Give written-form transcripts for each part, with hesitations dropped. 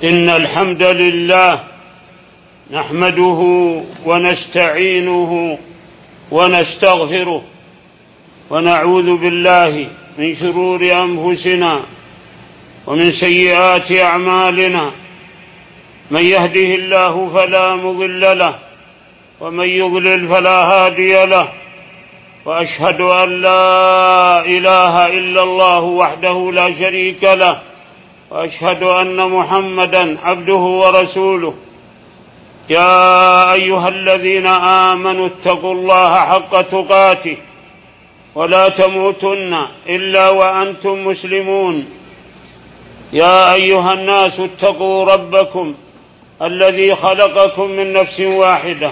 إن الحمد لله نحمده ونستعينه ونستغفره ونعوذ بالله من شرور أنفسنا ومن سيئات أعمالنا. من يهده الله فلا مضل له ومن يضلل فلا هادي له، وأشهد أن لا إله إلا الله وحده لا شريك له، وأشهد أن محمدًا عبده ورسوله. يا أيها الذين آمنوا اتقوا الله حق تقاته ولا تموتن إلا وأنتم مسلمون. يا أيها الناس اتقوا ربكم الذي خلقكم من نفس واحدة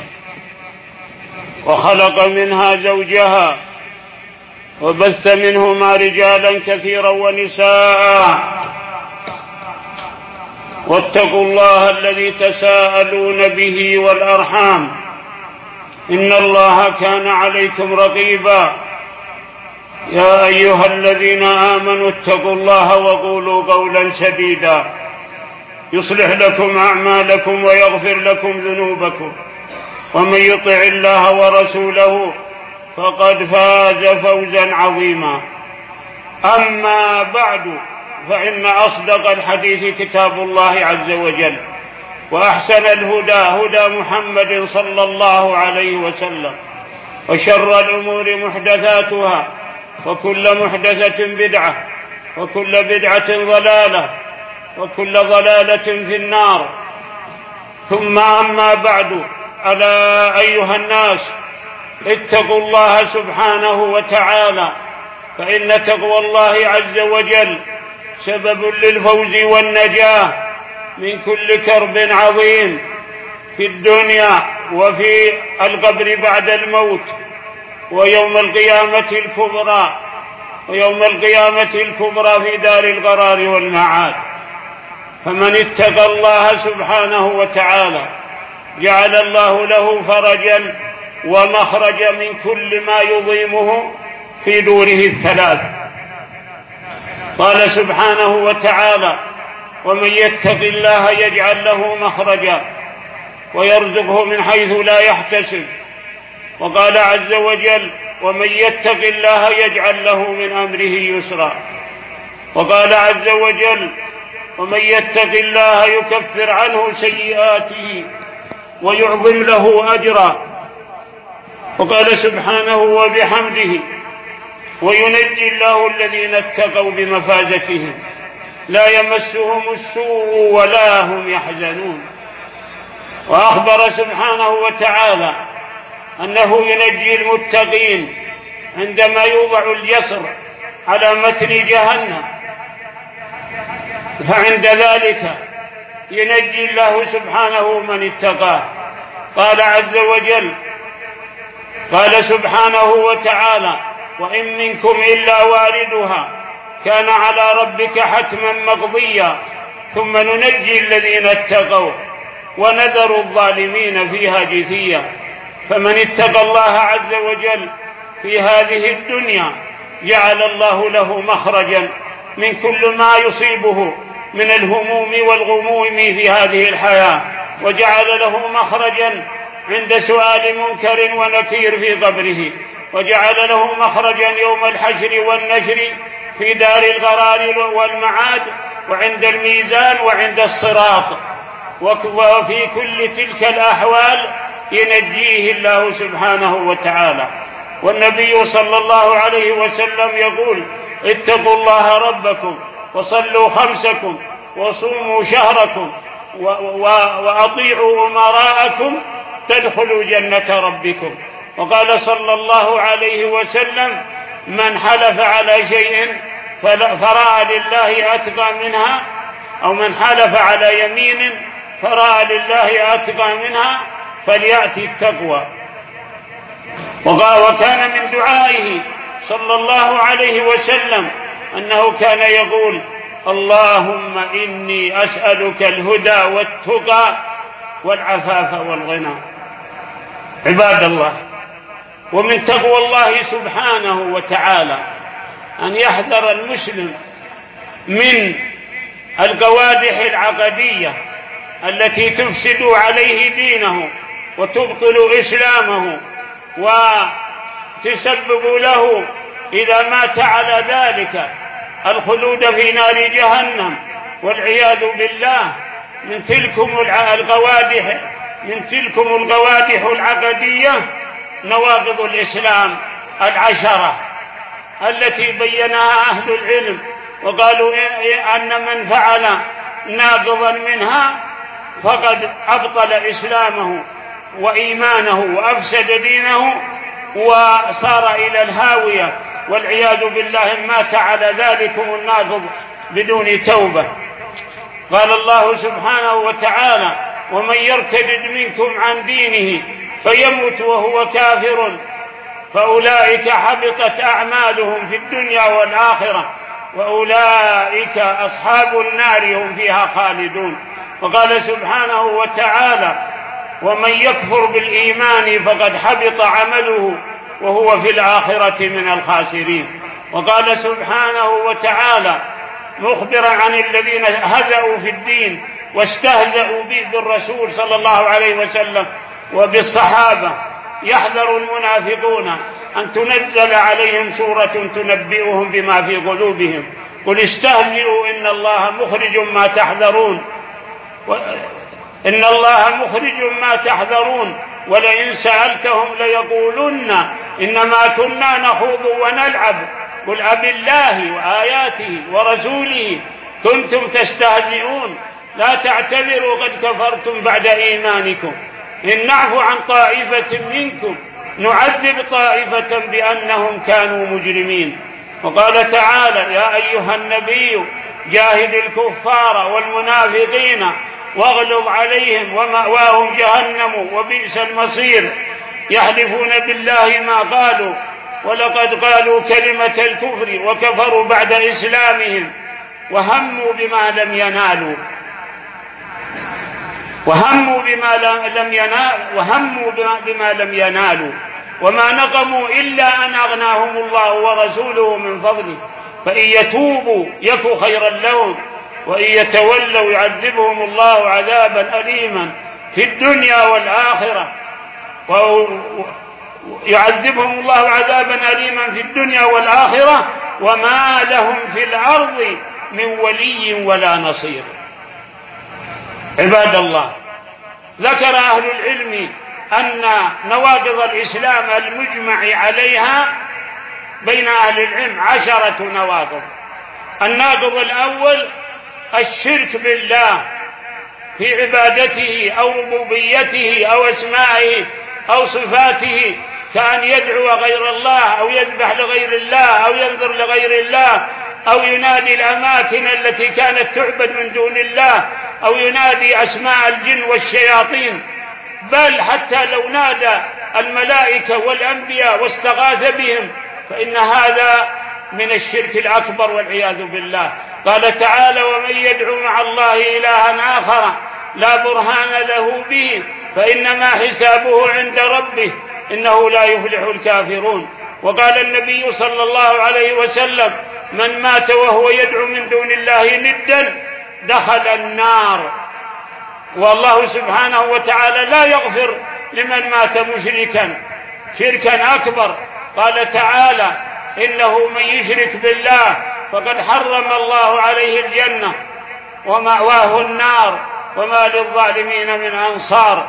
وخلق منها زوجها وبث منهما رجالا كثيرا ونساء، واتقوا الله الذي تساءلون به والأرحام إن الله كان عليكم رقيبا. يا أيها الذين آمنوا اتقوا الله وقولوا قولا سديدا يصلح لكم أعمالكم ويغفر لكم ذنوبكم، ومن يطع الله ورسوله فقد فاز فوزا عظيما. أما بعد، فإن أصدق الحديث كتاب الله عز وجل، وأحسن الهدى هدى محمد صلى الله عليه وسلم، وشر الأمور محدثاتها، وكل محدثة بدعة، وكل بدعة ضلالة، وكل ضلالة في النار. ثم أما بعد، ألا أيها الناس اتقوا الله سبحانه وتعالى، فإن تقوى الله عز وجل سبب للفوز والنجاة من كل كرب عظيم في الدنيا وفي القبر بعد الموت، ويوم القيامة الكبرى في دار القرار والمعاد. فمن اتقى الله سبحانه وتعالى جعل الله له فرجا ومخرجا من كل ما يضيمه في دوره الثلاث. قال سبحانه وتعالى: ومن يتق الله يجعل له مخرجا ويرزقه من حيث لا يحتسب. وقال عز وجل: ومن يتق الله يجعل له من أمره يسرا. وقال عز وجل: ومن يتق الله يكفر عنه سيئاته ويعظم له أجرا. وقال سبحانه وبحمده: وينجي الله الذين اتقوا بمفازتهم لا يمسهم السوء ولا هم يحزنون. وأخبر سبحانه وتعالى أنه ينجي المتقين عندما يوضع الجسر على متن جهنم، فعند ذلك ينجي الله سبحانه من اتقاه. قال عز وجل: قال سبحانه وتعالى: وإن منكم إلا واردها كان على ربك حتما مقضيا ثم ننجي الذين اتقوا ونذر الظالمين فيها جثيا. فمن اتقى الله عز وجل في هذه الدنيا جعل الله له مخرجا من كل ما يصيبه من الهموم والغموم في هذه الحياة، وجعل له مخرجا عند سؤال منكر ونكير في قبره، وجعل له مخرجا يوم الحشر والنشر في دار القرار والمعاد، وعند الميزان وعند الصراط. وفي كل تلك الأحوال ينجيه الله سبحانه وتعالى. والنبي صلى الله عليه وسلم يقول: اتقوا الله ربكم وصلوا خمسكم وصوموا شهركم وأطيعوا أمراءكم تدخلوا جنة ربكم. وقال صلى الله عليه وسلم: من حلف على شيء فرأى لله أتقى منها، أو من حلف على يمين فرأى لله أتقى منها فليأتي التقوى. وكان من دعائه صلى الله عليه وسلم أنه كان يقول: اللهم إني أسألك الهدى والتقى والعفاف والغنى. عباد الله، ومن تقوى الله سبحانه وتعالى أن يحذر المسلم من القوادح العقدية التي تفسد عليه دينه وتبطل إسلامه وتسبب له إذا مات على ذلك الخلود في نار جهنم والعياذ بالله. من تلكم القوادح العقدية نواقض الإسلام 10 التي بينها أهل العلم، وقالوا أن من فعل ناقضا منها فقد أبطل إسلامه وإيمانه وأفسد دينه وصار إلى الهاوية والعياذ بالله، مات على ذلكم الناقض بدون توبة. قال الله سبحانه وتعالى: ومن يرتد منكم عن دينه فيمت وهو كافر فأولئك حبطت أعمالهم في الدنيا والآخرة وأولئك أصحاب النار هم فيها خالدون. وقال سبحانه وتعالى: ومن يكفر بالإيمان فقد حبط عمله وهو في الآخرة من الخاسرين. وقال سبحانه وتعالى مخبرا عن الذين هزأوا في الدين واستهزأوا به بالرسول صلى الله عليه وسلم وبالصحابة: يحذر المنافقون أن تنزل عليهم سورة تنبئهم بما في قلوبهم قل استهزئوا إن الله مخرج ما تحذرون ولئن سألتهم ليقولن إنما كنا نخوض ونلعب قل أبالله وآياته ورسوله كنتم تستهزئون لا تعتذروا قد كفرتم بعد إيمانكم إن نعفو عن طائفة منكم نعذب طائفة بأنهم كانوا مجرمين. وقال تعالى: يا أيها النبي جاهد الكفار والمنافقين واغلظ عليهم ومأواهم جهنم وبئس المصير يحلفون بالله ما قالوا ولقد قالوا كلمة الكفر وكفروا بعد إسلامهم وهموا بما لم ينالوا وما نقموا إلا أن أغناهم الله ورسوله من فضله فإن يتوبوا يك خيرا لهم وإن يتولوا يعذبهم الله عذابا أليما في الدنيا والآخرة وما لهم في الأرض من ولي ولا نصير. عباد الله، ذكر أهل العلم أن نواقض الإسلام المجمع عليها بين أهل العلم 10 نواقض. الناقض الأول الشرك بالله في عبادته أو ربوبيته أو أسمائه أو صفاته، كأن يدعو غير الله أو يذبح لغير الله أو ينذر لغير الله أو ينادي الأماكن التي كانت تعبد من دون الله أو ينادي أسماء الجن والشياطين، بل حتى لو نادى الملائكة والأنبياء واستغاث بهم فإن هذا من الشرك الأكبر والعياذ بالله. قال تعالى: ومن يدعو مع الله إلها آخر لا برهان له به فإنما حسابه عند ربه إنه لا يفلح الكافرون. وقال النبي صلى الله عليه وسلم: من مات وهو يدعو من دون الله ندا دخل النار. والله سبحانه وتعالى لا يغفر لمن مات مشركا شركا أكبر. قال تعالى: إنه من يشرك بالله فقد حرم الله عليه الجنة ومأواه النار وما للظالمين من أنصار.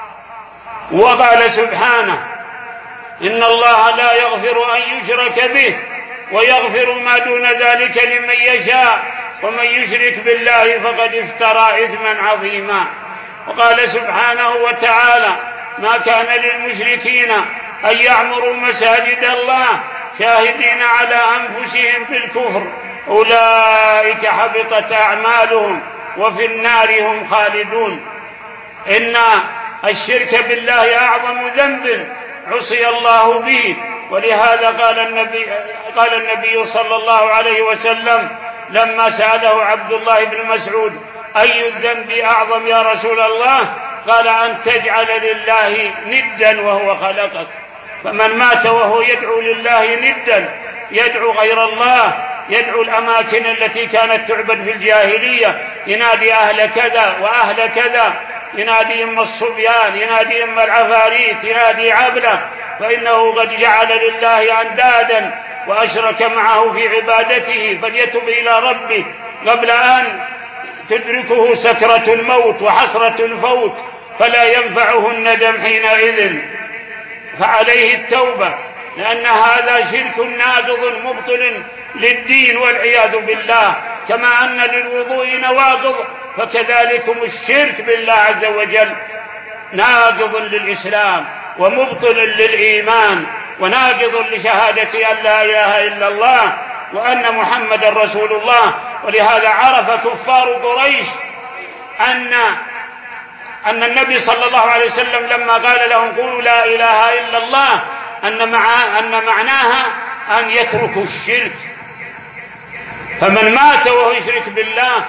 وقال سبحانه: إن الله لا يغفر أن يشرك به ويغفر ما دون ذلك لمن يشاء ومن يشرك بالله فقد افترى إثما عظيما. وقال سبحانه وتعالى: ما كان للمشركين أن يعمروا مساجد الله شاهدين على أنفسهم بالكفر أولئك حبطت أعمالهم وفي النار هم خالدون. إن الشرك بالله أعظم ذنب عصي الله به، ولهذا قال النبي صلى الله عليه وسلم لما سأله عبد الله بن مسعود: أي الذنب أعظم يا رسول الله؟ قال: أن تجعل لله ندا وهو خلقك. فمن مات وهو يدعو لله ندا، يدعو غير الله، يدعو الأماكن التي كانت تعبد في الجاهلية، ينادي أهل كذا وأهل كذا، ينادي إما الصبيان، ينادي إما العفاريت، ينادي عبله، فإنه قد جعل لله أندادا وأشرك معه في عبادته، فليتب إلى ربه قبل أن تدركه سكرة الموت وحسرة الفوت، فلا ينفعه الندم حينئذ، فعليه التوبة، لأن هذا شرك ناقض مبطل للدين والعياذ بالله. كما أن للوضوء نواقض، فكذلكم الشرك بالله عز وجل ناقض للإسلام ومبطل للإيمان وناقض لشهادة أن لا إله إلا الله وأن محمد رسول الله. ولهذا عرف كفار قريش أن النبي صلى الله عليه وسلم لما قال لهم قولوا لا إله إلا الله أن معناها أن يتركوا الشرك، فمن مات وهو يشرك بالله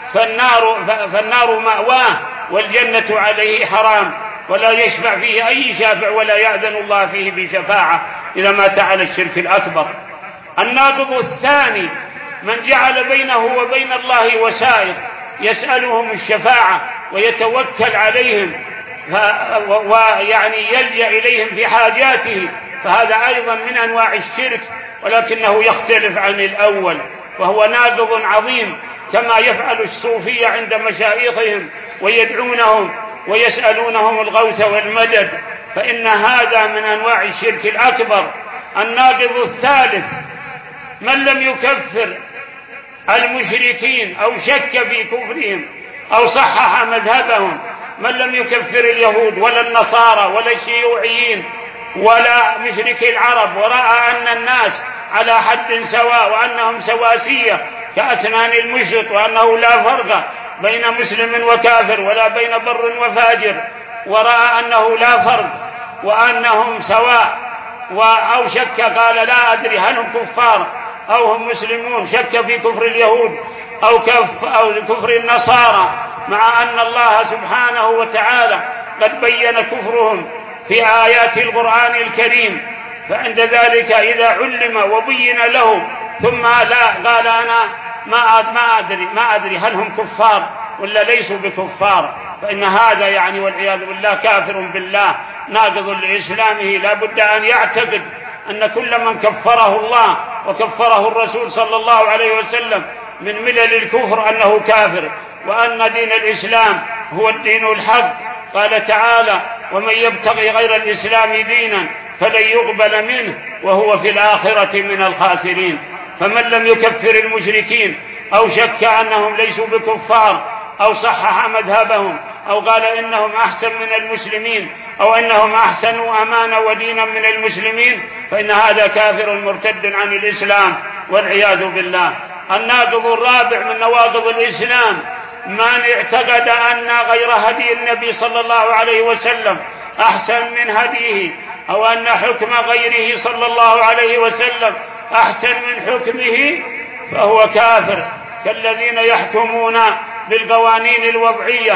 فالنار مأواه والجنة عليه حرام، ولا يشفع فيه أي شافع ولا يأذن الله فيه بشفاعة إذا مات على الشرك الأكبر. الناقض الثاني من جعل بينه وبين الله وسائط يسألهم الشفاعة ويتوكل عليهم ويعني يلجأ إليهم في حاجاته، فهذا أيضا من أنواع الشرك، ولكنه يختلف عن الأول، وهو ناقض عظيم، كما يفعل الصوفية عند مشايخهم ويدعونهم ويسألونهم الغوث والمدد، فإن هذا من أنواع الشرك الأكبر. الناقض الثالث من لم يكفر المشركين أو شك في كفرهم أو صحح مذهبهم، من لم يكفر اليهود ولا النصارى ولا الشيوعيين ولا مشركي العرب، ورأى أن الناس على حد سواء وأنهم سواسية كأسنان المشط، وأنه لا فرق بين مسلم وكافر ولا بين بر وفاجر، ورأى أنه لا فرق وأنهم سواء، أو شك قال لا أدري هل هم كفار أو هم مسلمون، شك في كفر اليهود أو كفر النصارى، مع أن الله سبحانه وتعالى قد بين كفرهم في آيات القرآن الكريم. فعند ذلك إذا علم وبين له ثم لا قال أنا ما أدري هل هم كفار ولا ليسوا بكفار، فإن هذا يعني والعياذ بالله كافر بالله ناقض لإسلامه. لا بد أن يعتقد أن كل من كفره الله وكفره الرسول صلى الله عليه وسلم من ملل الكفر أنه كافر، وأن دين الإسلام هو الدين الحق. قال تعالى ومن يبتغي غير الإسلام دينا فلن يقبل منه وهو في الآخرة من الخاسرين. فمن لم يكفر المشركين أو شك أنهم ليسوا بكفار أو صحح مذهبهم أو قال إنهم أحسن من المسلمين أو إنهم أحسنوا أمانا ودينا من المسلمين، فإن هذا كافر مرتد عن الإسلام والعياذ بالله. الناقض الرابع من نواقض الإسلام من اعتقد أن غير هدي النبي صلى الله عليه وسلم أحسن من هديه، أو أن حكم غيره صلى الله عليه وسلم أحسن من حكمه، فهو كافر، كالذين يحكمون بالقوانين الوضعية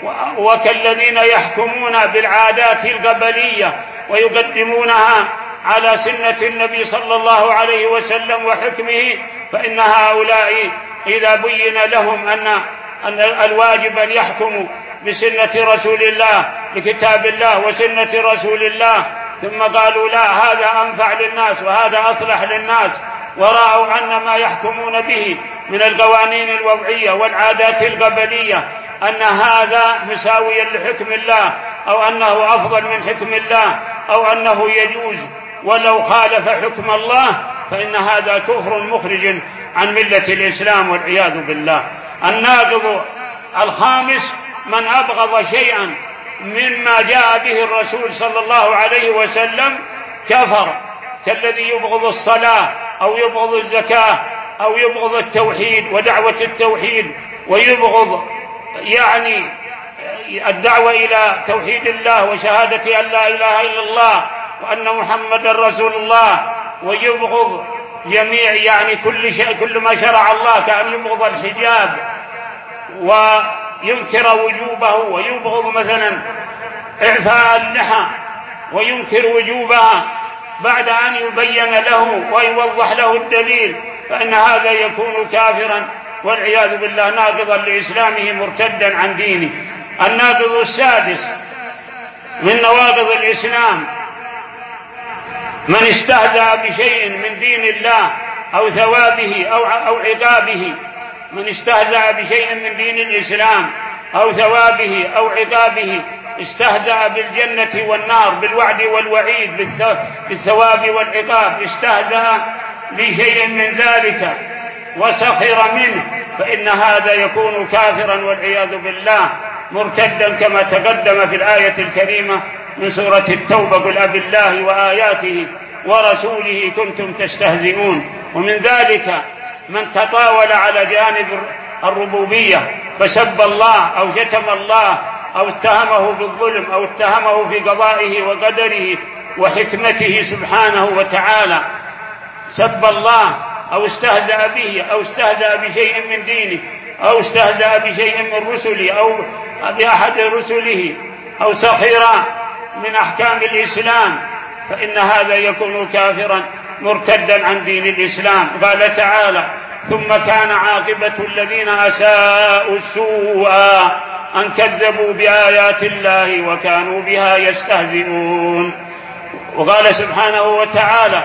وكالذين يحكمون بالعادات القبلية ويقدمونها على سنة النبي صلى الله عليه وسلم وحكمه، فإن هؤلاء إذا بين لهم أن الواجب أن يحكموا بسنة رسول الله بكتاب الله وسنة رسول الله، ثم قالوا لا هذا أنفع للناس وهذا أصلح للناس، ورأوا أن ما يحكمون به من القوانين الوضعية والعادات القبلية أن هذا مساويا لحكم الله أو أنه أفضل من حكم الله أو أنه يجوز ولو خالف حكم الله، فإن هذا كفر مخرج عن ملة الإسلام والعياذ بالله. الناقض الخامس من أبغض شيئا مما جاء به الرسول صلى الله عليه وسلم كفر، كالذي يبغض الصلاة أو يبغض الزكاة أو يبغض التوحيد ودعوة التوحيد، ويبغض يعني الدعوة إلى توحيد الله وشهادة أن لا إله إلا الله وأن محمد رسول الله، ويبغض جميع يعني كل ما شرع الله، كأن يبغض الحجاب وينكر وجوبه، ويبغض مثلا إعفاء اللحى وينكر وجوبها بعد أن يبين له ويوضح له الدليل فإن هذا يكون كافرا والعياذ بالله ناقضا لإسلامه مرتدا عن دينه. الناقض السادس من نواقض الإسلام من استهزأ بشيء من دين الله أو ثوابه أو عقابه. من استهزأ بشيء من دين الإسلام أو ثوابه أو عقابه، استهزأ بالجنة والنار، بالوعد والوعيد، بالثواب والعقاب، استهزأ بشيء من ذلك وسخر منه، فإن هذا يكون كافرا والعياذ بالله مرتدا كما تقدم في الآية الكريمة من سورة التوبة: قل أبالله وآياته ورسوله كنتم تستهزئون. ومن ذلك من تطاول على جانب الربوبية فسب الله أو شتم الله أو اتهمه بالظلم أو اتهمه في قضائه وقدره وحكمته سبحانه وتعالى، سب الله أو استهزأ به أو استهزأ بشيء من دينه أو استهزأ بشيء من رسله أو بأحد رسله أو سخر من أحكام الإسلام، فإن هذا يكون كافرا مرتدا عن دين الإسلام. قال تعالى: ثم كان عاقبة الذين أساءوا السوء أن كذبوا بآيات الله وكانوا بها يستهزئون. وقال سبحانه وتعالى: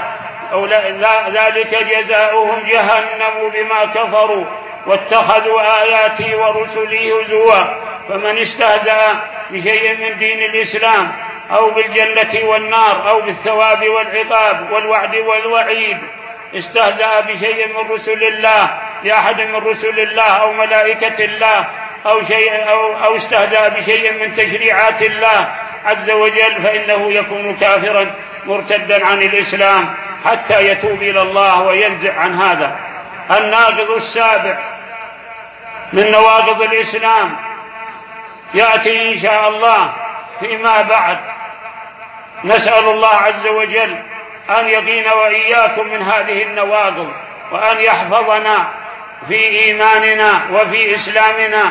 ذلك جزاؤهم جهنم بما كفروا واتخذوا آياتي ورسلي هزوا. فمن استهزأ بشيء من دين الإسلام أو بالجنة والنار أو بالثواب والعقاب والوعد والوعيد، استهزأ بشيء من رسل الله، بأحد من رسل الله أو ملائكة الله أو استهزأ بشيء من تشريعات الله عز وجل، فإنه يكون كافرا مرتدا عن الإسلام حتى يتوب إلى الله وينزع عن هذا. الناقض السابع من نواقض الإسلام يأتي إن شاء الله فيما بعد. نسأل الله عز وجل أن يقينا وإياكم من هذه النواقض، وأن يحفظنا في إيماننا وفي إسلامنا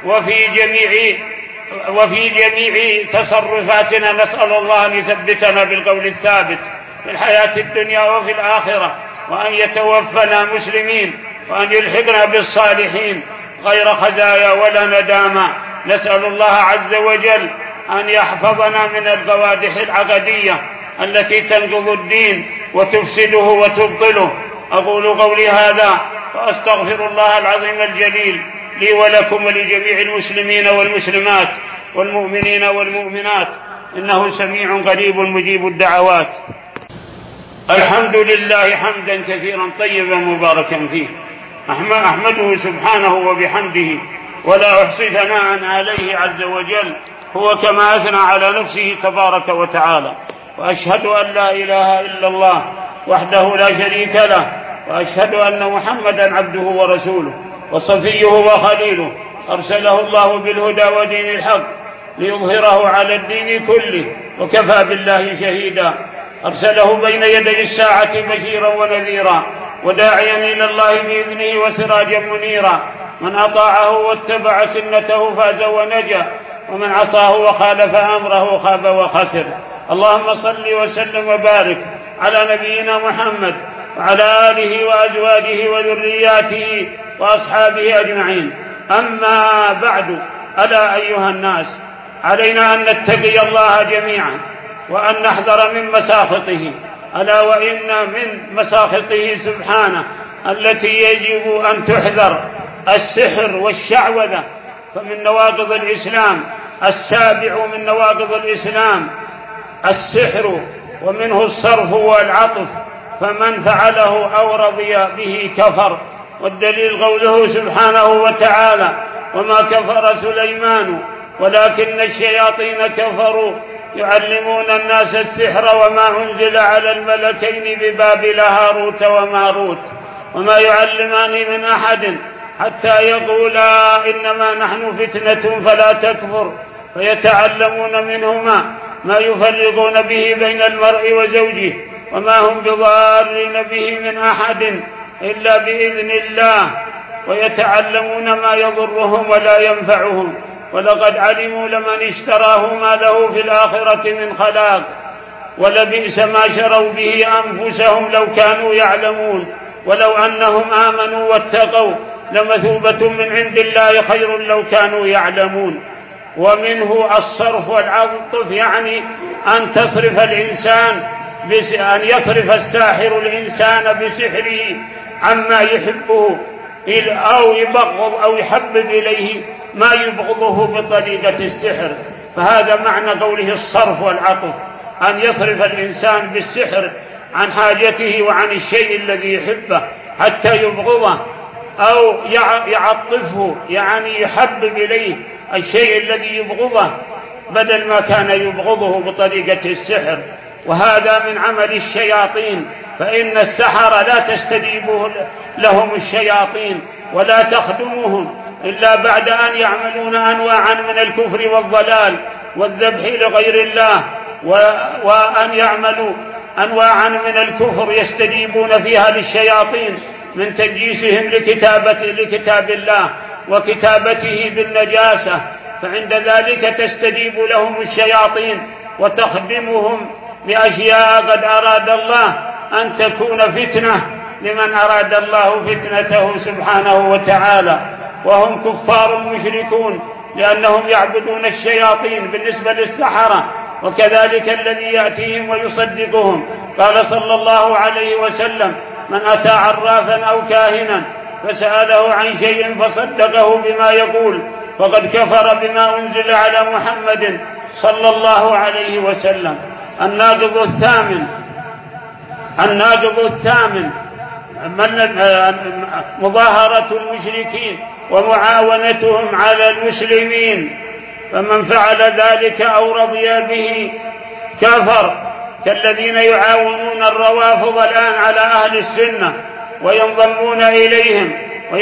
وفي جميع تصرفاتنا. نسأل الله أن يثبتنا بالقول الثابت في الحياة الدنيا وفي الآخرة، وأن يتوفنا مسلمين، وأن يلحقنا بالصالحين غير خزايا ولا ندامة. نسأل الله عز وجل أن يحفظنا من القوادح العقدية التي تنقض الدين وتفسده وتبطله. أقول قولي هذا وأستغفر الله العظيم الجليل لي ولكم ولجميع المسلمين والمسلمات والمؤمنين والمؤمنات، إنه سميع قريب مجيب الدعوات. الحمد لله حمدا كثيرا طيبا مباركا فيه، أحمده سبحانه وبحمده ولا أحصي ثناء عليه عز وجل، هو كما أثنى على نفسه تبارك وتعالى. وأشهد أن لا إله إلا الله وحده لا شريك له، وأشهد أن محمدا عبده ورسوله وصفيه وخليله، أرسله الله بالهدى ودين الحق ليظهره على الدين كله، وكفى بالله شهيدا. أرسله بين يدي الساعة بشيرا ونذيرا وداعيا إلى الله بإذنه وسراجا منيرا. من أطاعه واتبع سنته فاز ونجا، ومن عصاه وخالف أمره خاب وخسر. اللهم صل وسلم وبارك على نبينا محمد وعلى آله وأزواجه وذرياته وأصحابه أجمعين. أما بعد، ألا أيها الناس، علينا أن نتقي الله جميعا وأن نحذر من مساخطه، ألا وإن من مساخطه سبحانه التي يجب أن تحذر السحر والشعوذة. فمن نواقض الإسلام السابع من نواقض الإسلام السحر، ومنه الصرف والعطف، فمن فعله أو رضي به كفر. والدليل قوله سبحانه وتعالى: وما كفر سليمان ولكن الشياطين كفروا يعلمون الناس السحر وما أنزل على الملكين ببابل هاروت وماروت وما يعلمان من أحد حتى يقولا إنما نحن فتنة فلا تكفر، فيتعلمون منهما ما يفرقون به بين المرء وزوجه، وما هم بضارين به من أحد إلا بإذن الله، ويتعلمون ما يضرهم ولا ينفعهم، ولقد علموا لمن اشتراه ما له في الآخرة من خلاق، ولبئس ما شروا به أنفسهم لو كانوا يعلمون. ولو أنهم آمنوا واتقوا لمثوبة من عند الله خير لو كانوا يعلمون. ومنه الصرف والعطف، يعني أن يصرف الساحر الإنسان بسحره عما يحبه أو يبغض أو يحبب إليه ما يبغضه بطريقة السحر. فهذا معنى قوله الصرف والعطف، أن يصرف الإنسان بالسحر عن حاجته وعن الشيء الذي يحبه حتى يبغضه، أو يعطفه يعني يحبب إليه الشيء الذي يبغضه بدل ما كان يبغضه بطريقة السحر. وهذا من عمل الشياطين، فإن السحرة لا تستجيب لهم الشياطين ولا تخدمهم إلا بعد أن يعملون أنواعا من الكفر والضلال والذبح لغير الله، وأن يعملوا أنواعا من الكفر يستجيبون فيها للشياطين من تنجيسهم لكتاب الله وكتابته بالنجاسة، فعند ذلك تستجيب لهم الشياطين وتخدمهم بأشياء قد أراد الله أن تكون فتنة لمن أراد الله فتنته سبحانه وتعالى. وهم كفار مشركون لأنهم يعبدون الشياطين بالنسبة للسحرة، وكذلك الذي يأتيهم ويصدقهم. قال صلى الله عليه وسلم: من أتى عرافا أو كاهنا فسأله عن شيء فصدقه بما يقول فقد كفر بما أنزل على محمد صلى الله عليه وسلم. الناقض الثامن مظاهرة المشركين ومعاونتهم على المسلمين، فمن فعل ذلك أو رضي به كفر، كالذين يعاونون الروافض الآن على أهل السنة وينضمون إليهم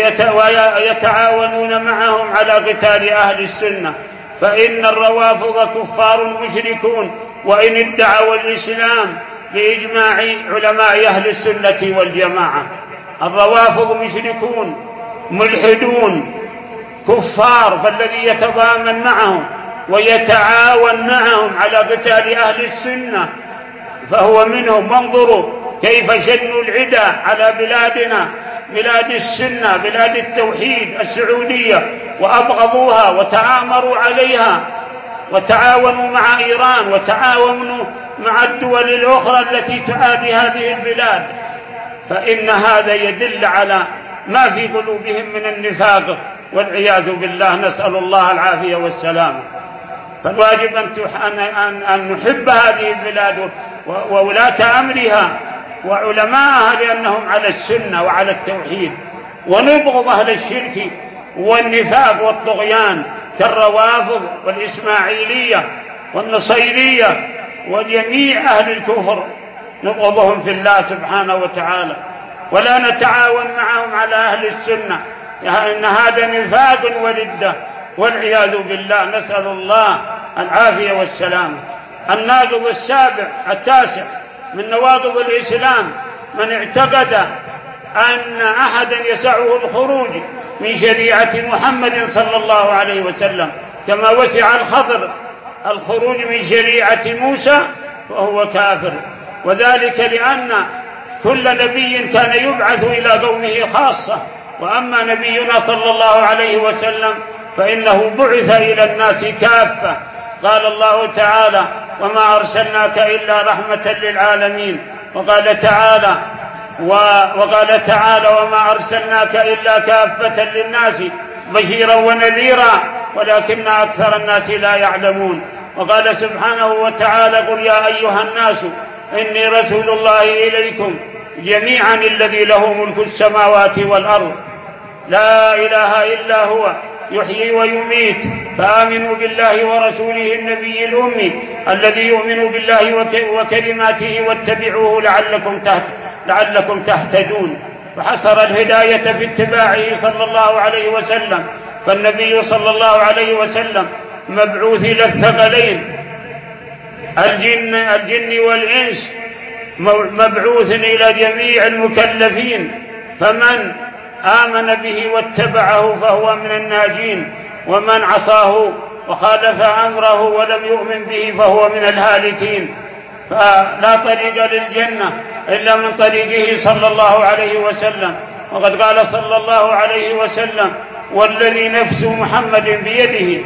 ويتعاونون معهم على قتال أهل السنة، فإن الروافض كفار مشركون وإن ادعوا الإسلام بإجماع علماء أهل السنة والجماعة. الروافض مشركون ملحدون كفار، فالذي يتضامن معهم ويتعاون معهم على قتال أهل السنة فهو منهم. وانظروا كيف شنوا العدا على بلادنا، بلاد السنة، بلاد التوحيد السعودية، وأبغضوها وتآمروا عليها وتعاونوا مع إيران وتعاونوا مع الدول الأخرى التي تعادي هذه البلاد. فإن هذا يدل على ما في قلوبهم من النفاق والعياذ بالله، نسأل الله العافية والسلامة. فالواجب أن نحب هذه البلاد وولاة أمرها وعلماءها لأنهم على السنة وعلى التوحيد، ونبغض أهل الشرك والنفاق والطغيان كالروافض والإسماعيلية والنصيرية وجميع أهل الكفر، نبغضهم في الله سبحانه وتعالى ولا نتعاون معهم على أهل السنة، إن هذا نفاق وردة والعياذ بالله، نسأل الله العافية والسلامة. الناقض التاسع من نواقض الإسلام من اعتقد أن أحدا يسعه الخروج من شريعة محمد صلى الله عليه وسلم كما وسع الخضر الخروج من شريعة موسى، فهو كافر. وذلك لأن كل نبي كان يبعث إلى قومه خاصة، وأما نبينا صلى الله عليه وسلم فإنه بعث إلى الناس كافة. قال الله تعالى: وما أرسلناك إلا رحمة للعالمين. وقال تعالى: وما أرسلناك إلا كافة للناس بشيرا ونذيرا ولكن أكثر الناس لا يعلمون. وقال سبحانه وتعالى: قل يا أيها الناس إني رسول الله إليكم جميعا الذي له ملك السماوات والأرض لا إله إلا هو يحيي ويميت فآمنوا بالله ورسوله النبي الأمي الذي يؤمن بالله وكلماته واتبعوه لعلكم تهتدون. وحصر الهداية في اتباعه صلى الله عليه وسلم، فالنبي صلى الله عليه وسلم مبعوث إلى الثقلين الجن والإنس، مبعوث إلى جميع المكلفين، فمن آمن به واتبعه فهو من الناجين، ومن عصاه وخالف أمره ولم يؤمن به فهو من الهالكين. فلا طريق للجنة إلا من طريقه صلى الله عليه وسلم. وقد قال صلى الله عليه وسلم: والذي نفس محمد بيده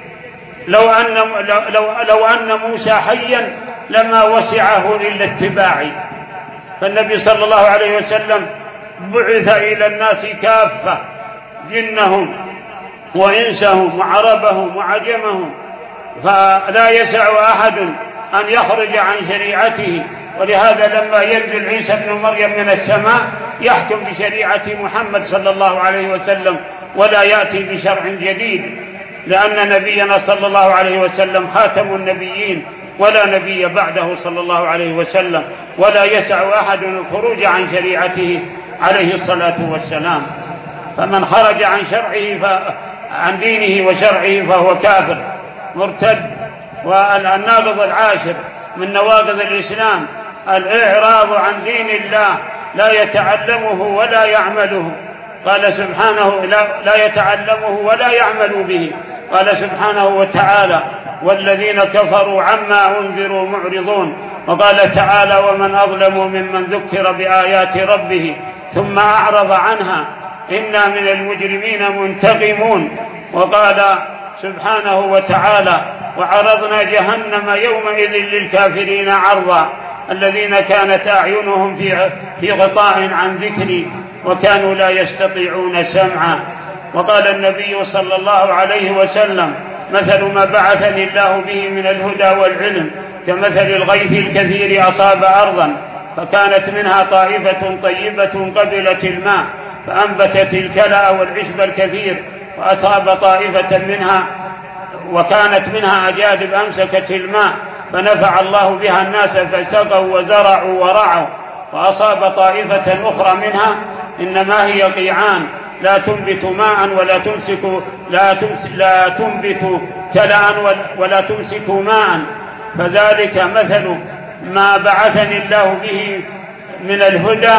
لو أن موسى حيا لما وسعه إلا اتباعي. فالنبي صلى الله عليه وسلم بعث إلى الناس كافة، جنهم وإنسهم وعربهم وعجمهم، فلا يسع أحد أن يخرج عن شريعته. ولهذا لما ينزل عيسى ابن مريم من السماء يحكم بشريعة محمد صلى الله عليه وسلم ولا يأتي بشرع جديد، لأن نبينا صلى الله عليه وسلم خاتم النبيين ولا نبي بعده صلى الله عليه وسلم، ولا يسع أحد الخروج عن شريعته عليه الصلاة والسلام. فمن خرج عن دينه وشرعه فهو كافر مرتد. والناقض العاشر من نواقض الإسلام الإعراض عن دين الله، لا يتعلمه ولا يعمله. قال سبحانه: لا يتعلمه ولا يعمل به. قال سبحانه وتعالى: والذين كفروا عما أنذروا معرضون. وقال تعالى: ومن أظلم ممن ذكر بآيات ربه ثم أعرض عنها إنا من المجرمين منتقمون. وقال سبحانه وتعالى: وعرضنا جهنم يومئذ للكافرين عرضا الذين كانت أعينهم في غطاء عن ذكري وكانوا لا يستطيعون سمعا. وقال النبي صلى الله عليه وسلم: مثل ما بعثني الله به من الهدى والعلم كمثل الغيث الكثير أصاب أرضا فكانت منها طائفة طيبة قبلت الماء فأنبتت الكلأ والعشب الكثير، وأصاب طائفة منها وكانت منها أجادب أمسكت الماء فنفع الله بها الناس فسقوا وزرعوا ورعوا، وأصاب طائفة أخرى منها إنما هي قيعان لا تنبت ماء لا تنبت كلأ ولا تمسك ماء. فذلك مثل ما بعثني الله به من الهدى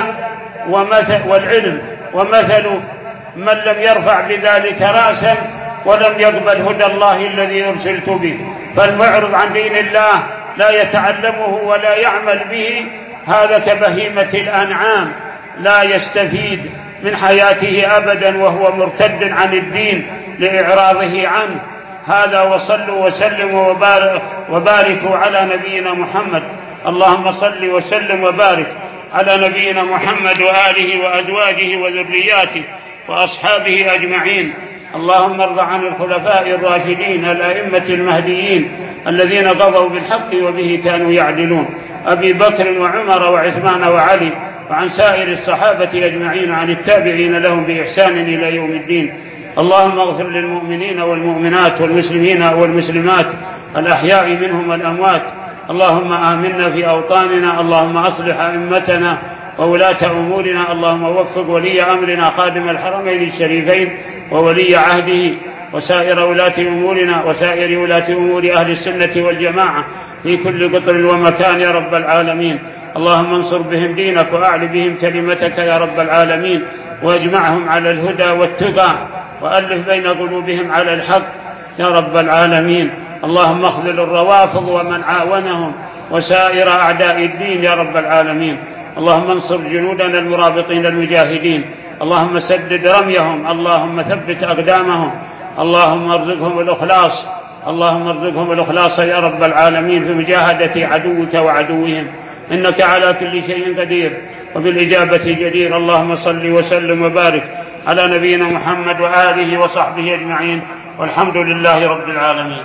والعلم، ومثل من لم يرفع بذلك رأسا ولم يقبل هدى الله الذي أرسلت به. فالمعرض عن دين الله لا يتعلمه ولا يعمل به هذا كبهيمة الأنعام، لا يستفيد من حياته أبدا وهو مرتد عن الدين لإعراضه عنه. هذا. وصلوا وسلموا وباركوا على نبينا محمد. اللهم صل وسلم وبارك على نبينا محمد وآله وأزواجه وذرياته وأصحابه أجمعين. اللهم ارض عن الخلفاء الراشدين الأئمة المهديين الذين قضوا بالحق وبه كانوا يعدلون، أبي بكر وعمر وعثمان وعلي، وعن سائر الصحابة أجمعين، عن التابعين لهم بإحسان إلى يوم الدين. اللهم اغفر للمؤمنين والمؤمنات والمسلمين والمسلمات الأحياء منهم والأموات. اللهم آمنا في أوطاننا. اللهم أصلح أئمتنا وولاة أمورنا. اللهم وفق ولي أمرنا خادم الحرمين الشريفين وولي عهده وسائر ولاة أمورنا وسائر ولاة أمور أهل السنة والجماعة في كل قطر ومكان يا رب العالمين. اللهم انصر بهم دينك وأعل بهم كلمتك يا رب العالمين، واجمعهم على الهدى والتقى، وألف بين قلوبهم على الحق يا رب العالمين. اللهم اخذل الروافض ومن عاونهم وسائر أعداء الدين يا رب العالمين. اللهم انصر جنودنا المرابطين المجاهدين. اللهم سدد رميهم. اللهم ثبت أقدامهم. اللهم ارزقهم الإخلاص. اللهم ارزقهم الإخلاص يا رب العالمين في مجاهدة عدوك وعدوهم، إنك على كل شيء قدير وبالإجابة جدير. اللهم صل وسلم وبارك على نبينا محمد وآله وصحبه أجمعين، والحمد لله رب العالمين.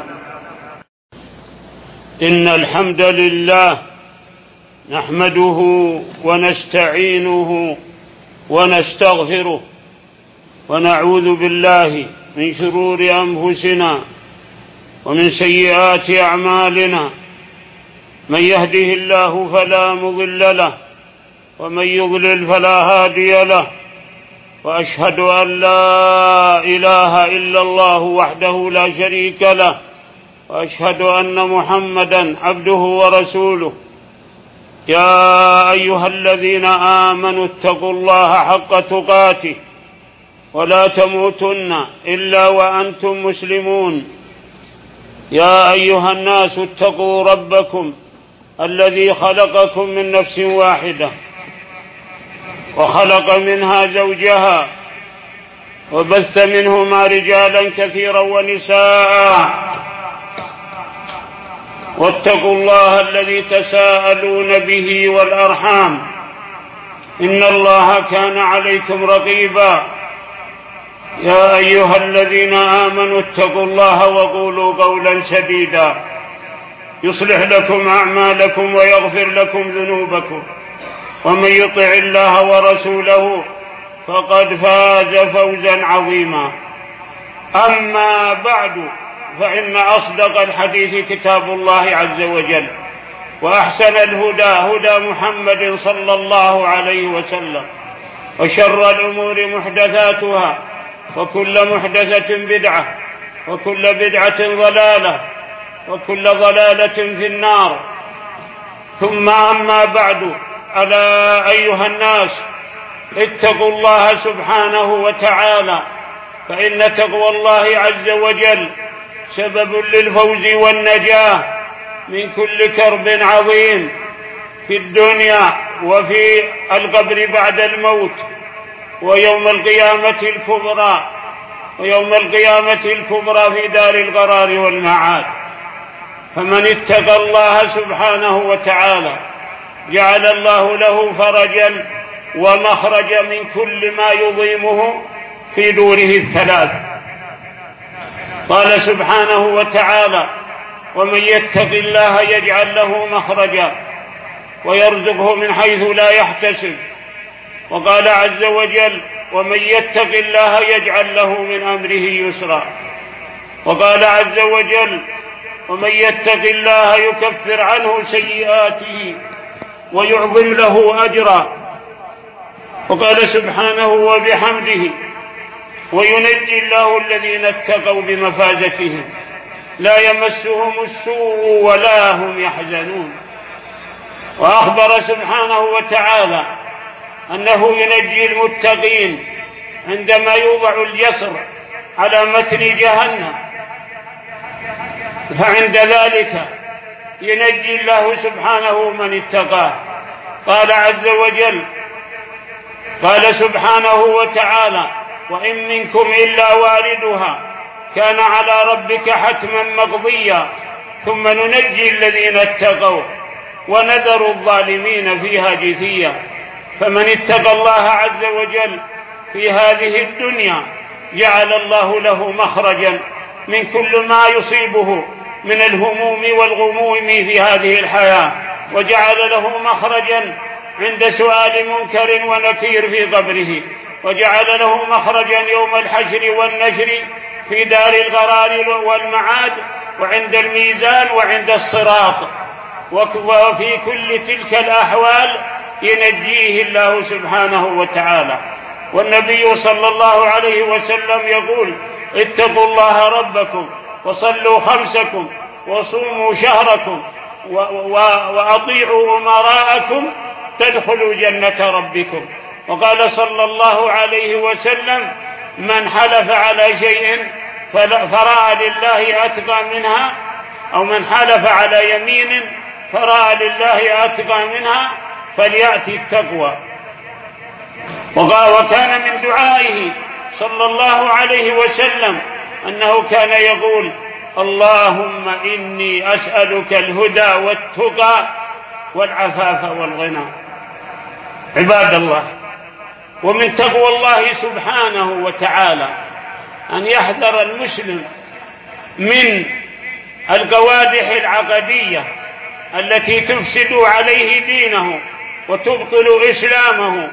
إن الحمد لله نحمده ونستعينه ونستغفره ونعوذ بالله من شرور أنفسنا ومن سيئات أعمالنا. من يهده الله فلا مضل له ومن يضلل فلا هادي له، وأشهد أن لا إله إلا الله وحده لا شريك له، وأشهد أن محمدا عبده ورسوله. يا أيها الذين آمنوا اتقوا الله حق تقاته ولا تموتن إلا وأنتم مسلمون. يا أيها الناس اتقوا ربكم الذي خلقكم من نفس واحدة وخلق منها زوجها وبث منهما رجالا كثيرا ونساء واتقوا الله الذي تساءلون به والأرحام إن الله كان عليكم رقيبا يا أيها الذين آمنوا اتقوا الله وقولوا قولا سديدا يصلح لكم أعمالكم ويغفر لكم ذنوبكم ومن يطع الله ورسوله فقد فاز فوزا عظيما. أما بعد، فإن أصدق الحديث كتاب الله عز وجل، وأحسن الهدى هدى محمد صلى الله عليه وسلم، وشر الأمور محدثاتها، وكل محدثة بدعة، وكل بدعة ضلالة، وكل ضلالة في النار. ثم أما بعد، ألا أيها الناس اتقوا الله سبحانه وتعالى، فإن تقوى الله عز وجل سبب للفوز والنجاة من كل كرب عظيم في الدنيا وفي القبر بعد الموت ويوم القيامة الكبرى في دار القرار والمعاد. فمن اتقى الله سبحانه وتعالى جعل الله له فرجا ومخرجا من كل ما يضيمه في دوره الثلاث. قال سبحانه وتعالى: ومن يتق الله يجعل له مخرجا ويرزقه من حيث لا يحتسب. وقال عز وجل: ومن يتق الله يجعل له من أمره يسرا. وقال عز وجل: ومن يتق الله يكفر عنه سيئاته ويعظم له أجرا. وقال سبحانه وبحمده: وينجي الله الذين اتقوا بمفازتهم لا يمسهم السوء ولا هم يحزنون. وأخبر سبحانه وتعالى أنه ينجي المتقين عندما يوضع الجسر على متن جهنم، فعند ذلك ينجي الله سبحانه من اتقاه. قال عز وجل، قال سبحانه وتعالى: وإن منكم إلا واردها كان على ربك حتما مقضيا ثم ننجي الذين اتقوا ونذر الظالمين فيها جثيا. فمن اتقى الله عز وجل في هذه الدنيا جعل الله له مخرجا من كل ما يصيبه من الهموم والغموم في هذه الحياة، وجعل له مخرجا عند سؤال منكر ونكير في قبره، وجعل له مخرجا يوم الحشر والنشر في دار القرار والمعاد، وعند الميزان وعند الصراط. وفي كل تلك الأحوال ينجيه الله سبحانه وتعالى. والنبي صلى الله عليه وسلم يقول: اتقوا الله ربكم وصلوا خمسكم وصوموا شهركم وأطيعوا أمراءكم تدخلوا جنة ربكم. وقال صلى الله عليه وسلم: من حلف على شيء فرأى لله أتقى منها، أو من حلف على يمين فرأى لله أتقى منها فليأتي التقوى. وكان من دعائه صلى الله عليه وسلم أنه كان يقول: اللهم إني أسألك الهدى والتقى والعفاف والغنى. عباد الله، ومن تقوى الله سبحانه وتعالى أن يحذر المسلم من القوادح العقدية التي تفسد عليه دينه وتبطل إسلامه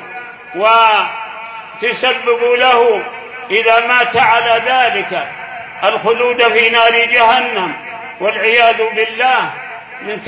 وتسبب له إذا مات على ذلك الخلود في نار جهنم والعياذ بالله. من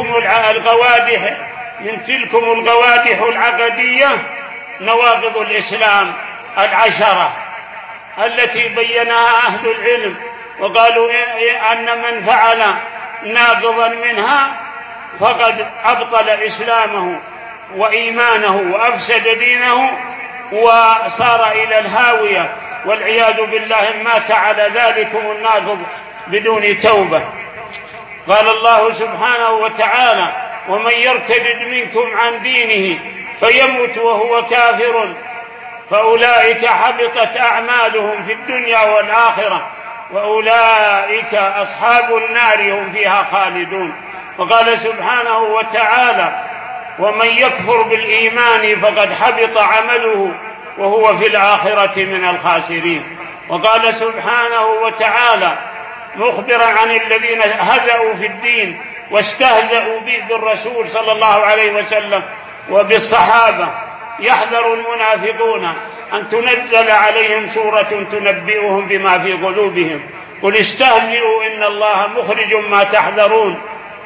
تلكم القوادح العقدية نواقض الإسلام 10 التي بينها أهل العلم، وقالوا أن من فعل ناقضا منها فقد أبطل إسلامه وإيمانه وأفسد دينه وصار إلى الهاوية والعياذ بالله، مات على ذلكم الناقض بدون توبة. قال الله سبحانه وتعالى: ومن يرتد منكم عن دينه فيمت وهو كافر فأولئك حبطت أعمالهم في الدنيا والآخرة وأولئك أصحاب النار هم فيها خالدون. وقال سبحانه وتعالى: ومن يكفر بالإيمان فقد حبط عمله وهو في الآخرة من الخاسرين. وقال سبحانه وتعالى مخبرا عن الذين هزأوا في الدين واستهزأوا بالرسول صلى الله عليه وسلم وبالصحابة: يحذر المنافقون أن تنزل عليهم سورة تنبئهم بما في قلوبهم قل استهزئوا إن الله مخرج ما تحذرون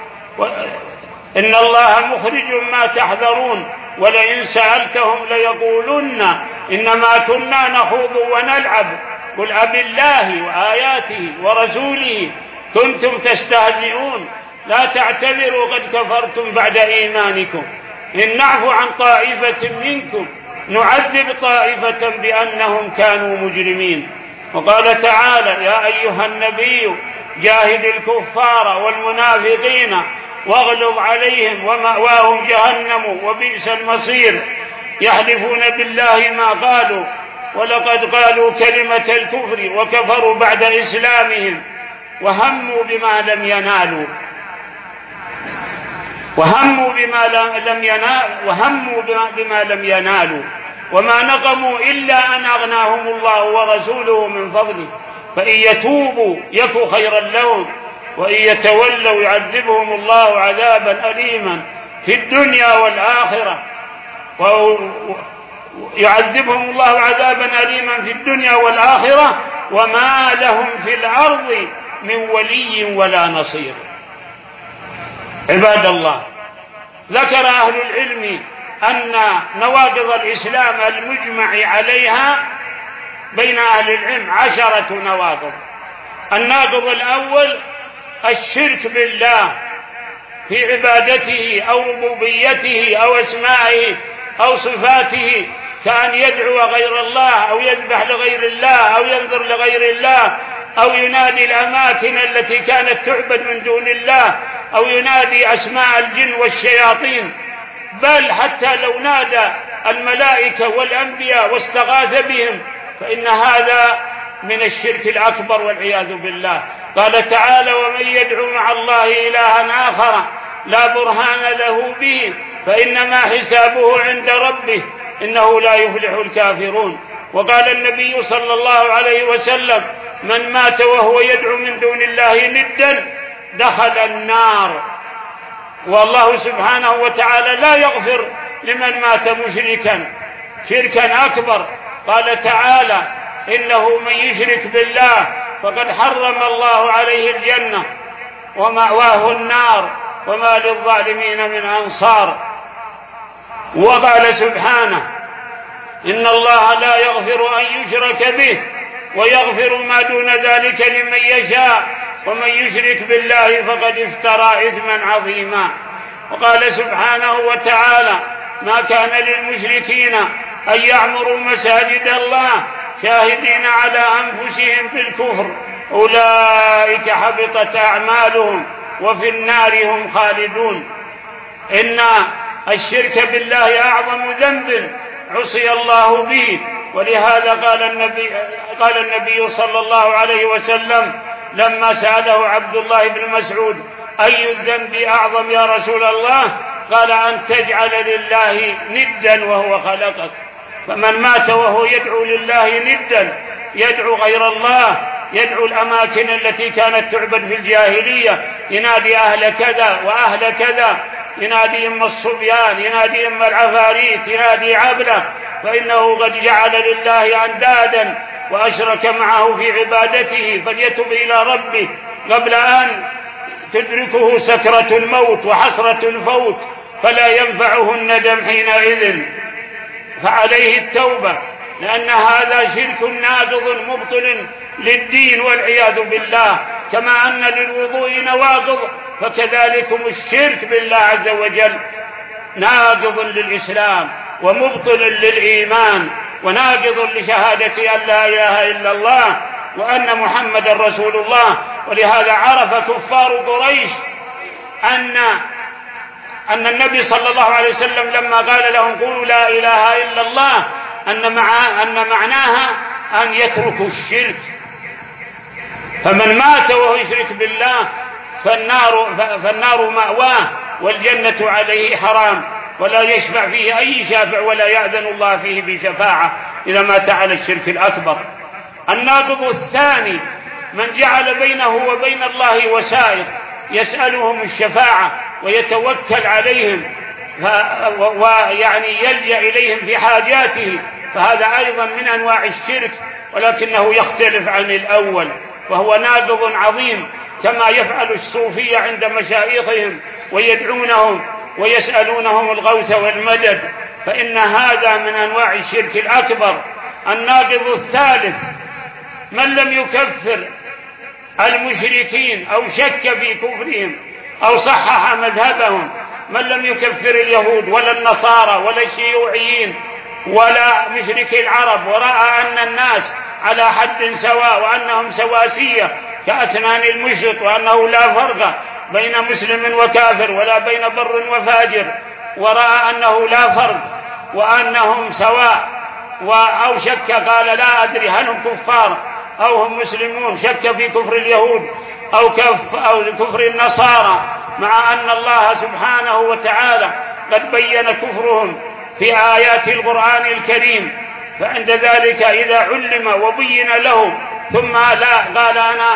إن الله مخرج ما تحذرون ولئن سألتهم ليقولن إنما كنا نخوض ونلعب قل أبالله وآياته ورسوله كنتم تستهزئون لا تعتذروا قد كفرتم بعد إيمانكم إن نعفو عن طائفة منكم نعذب طائفة بأنهم كانوا مجرمين. وقال تعالى: يا أيها النبي جاهد الكفار والمنافقين واغلظ عليهم ومأواهم جهنم وبئس المصير يحلفون بالله ما قالوا ولقد قالوا كلمة الكفر وكفروا بعد إسلامهم وهموا بما لم ينالوا وما نقموا إلا أن أغناهم الله ورسوله من فضله فإن يتوبوا يك خيرا لهم وإن يتولوا يعذبهم الله عذابا أليما في الدنيا والآخرة وما لهم في الأرض من ولي ولا نصير. عباد الله، ذكر أهل العلم أن نواقض الإسلام المجمع عليها بين أهل العلم 10 نواقض. الناقض الأول الشرك بالله في عبادته أو ربوبيته أو أسمائه أو صفاته، كأن يدعو غير الله أو يذبح لغير الله أو ينذر لغير الله أو ينادي الأماكن التي كانت تعبد من دون الله أو ينادي أسماء الجن والشياطين، بل حتى لو نادى الملائكة والأنبياء واستغاث بهم فإن هذا من الشرك الأكبر والعياذ بالله. قال تعالى: ومن يدعو مع الله إلها آخر لا برهان له به فإنما حسابه عند ربه إنه لا يفلح الكافرون. وقال النبي صلى الله عليه وسلم: من مات وهو يدعو من دون الله ندا دخل النار. والله سبحانه وتعالى لا يغفر لمن مات مشركا شركا أكبر. قال تعالى: إنه من يشرك بالله فقد حرم الله عليه الجنة ومأواه النار وما للظالمين من أنصار. وقال سبحانه: إن الله لا يغفر أن يشرك به ويغفر ما دون ذلك لمن يشاء ومن يشرك بالله فقد افترى إثما عظيما. وقال سبحانه وتعالى: ما كان للمشركين أن يعمروا مساجد الله شاهدين على أنفسهم بالكفر أولئك حبطت أعمالهم وفي النار هم خالدون. إن الشرك بالله أعظم ذنب عصي الله به، ولهذا قال النبي صلى الله عليه وسلم لما سأله عبد الله بن مسعود: أي الذنب أعظم يا رسول الله؟ قال: أن تجعل لله ندا وهو خلقك. فمن مات وهو يدعو لله ندا، يدعو غير الله، يدعو الأماكن التي كانت تعبد في الجاهلية، ينادي أهل كذا وأهل كذا، ينادي إما الصبيان، ينادي إما العفاريت، ينادي عبله، فإنه قد جعل لله أندادا وأشرك معه في عبادته، فليتب إلى ربه قبل أن تدركه سكرة الموت وحسرة الفوت فلا ينفعه الندم حينئذ، فعليه التوبة، لأن هذا شرك ناقض مبطل للدين والعياذ بالله. كما أن للوضوء نواقض فكذلكم الشرك بالله عز وجل ناقض للإسلام ومبطل للإيمان وناقض لشهادة أن لا إله إلا الله وأن محمد رسول الله. ولهذا عرف كفار قريش أن النبي صلى الله عليه وسلم لما قال لهم قولوا لا إله إلا الله أن معناها أن يتركوا الشرك. فمن مات وهو يشرك بالله فالنار مأواه والجنة عليه حرام، ولا يشفع فيه أي شافع ولا يأذن الله فيه بشفاعة إذا مات على الشرك الأكبر. الناقض الثاني من جعل بينه وبين الله وسائط يسألهم الشفاعة ويتوكل عليهم ويعني يلجأ إليهم في حاجاته، فهذا أيضا من أنواع الشرك، ولكنه يختلف عن الأول، وهو ناقض عظيم، كما يفعل الصوفية عند مشايخهم ويدعونهم ويسألونهم الغوث والمدد، فإن هذا من أنواع الشرك الأكبر. الناقض الثالث من لم يكفر المشركين أو شك في كفرهم أو صحح مذهبهم، من لم يكفر اليهود ولا النصارى ولا الشيوعيين ولا مشركي العرب، ورأى أن الناس على حد سواء وأنهم سواسية كأسنان المشط، وأنه لا فرق بين مسلم وكافر ولا بين بر وفاجر، ورأى أنه لا فرق وأنهم سواء، أو شك قال لا أدري هل هم كفار أو هم مسلمون، شك في كفر اليهود أو كفر النصارى، مع أن الله سبحانه وتعالى قد بين كفرهم في آيات القرآن الكريم. فعند ذلك إذا علم وبين له ثم لا قال أنا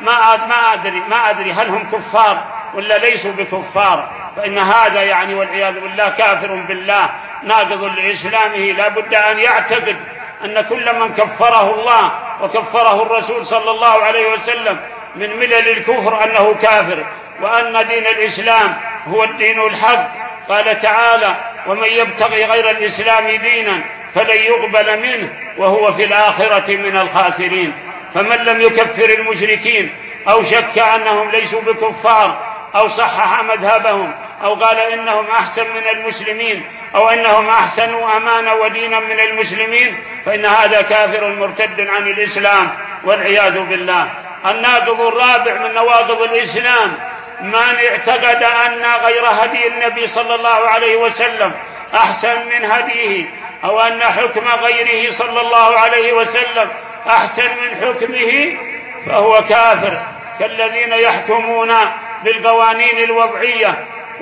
ما أدري هل هم كفار ولا ليسوا بكفار، فإن هذا يعني والعياذ بالله كافر بالله ناقض لإسلامه. لا بد أن يعتقد أن كل من كفره الله وكفره الرسول صلى الله عليه وسلم من ملل الكفر أنه كافر، وأن دين الإسلام هو الدين الحق. قال تعالى ومن يبتغي غير الإسلام دينا فلن يقبل منه وهو في الآخرة من الخاسرين. فمن لم يكفر المشركين أو شك أنهم ليسوا بكفار أو صحح مذهبهم أو قال إنهم أحسن من المسلمين أو إنهم أحسنوا أمانا ودينا من المسلمين، فإن هذا كافر مرتد عن الإسلام والعياذ بالله. الناقض الرابع من نواقض الإسلام من اعتقد أن غير هدي النبي صلى الله عليه وسلم أحسن من هديه، أو أن حكم غيره صلى الله عليه وسلم أحسن من حكمه، فهو كافر، كالذين يحكمون بالقوانين الوضعية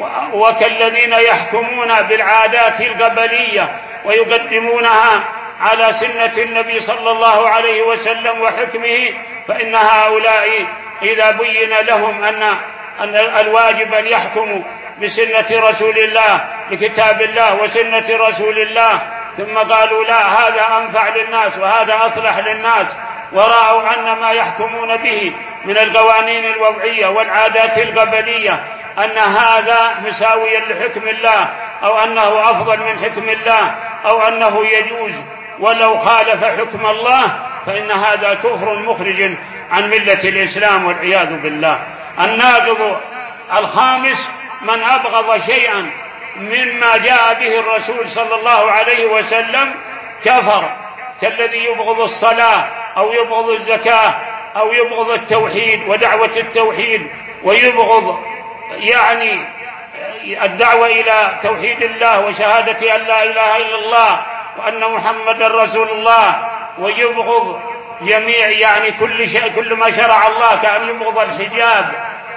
وكالذين يحكمون بالعادات القبلية ويقدمونها على سنة النبي صلى الله عليه وسلم وحكمه. فإن هؤلاء إذا بين لهم أن الواجب أن يحكموا بسنة رسول الله بكتاب الله وسنة رسول الله، ثم قالوا لا هذا أنفع للناس وهذا أصلح للناس، ورأوا أن ما يحكمون به من القوانين الوضعية والعادات القبلية أن هذا مساويا لحكم الله أو أنه أفضل من حكم الله أو أنه يجوز ولو خالف حكم الله، فإن هذا كفر مخرج عن ملة الإسلام والعياذ بالله. الناقض الخامس من أبغض شيئا مما جاء به الرسول صلى الله عليه وسلم كفر، كالذي يبغض الصلاة أو يبغض الزكاة أو يبغض التوحيد ودعوة التوحيد، ويبغض يعني الدعوة إلى توحيد الله وشهادة أن لا إله إلا الله وأن محمد رسول الله، ويبغض جميع يعني كل ما شرع الله، كأن يبغض الحجاب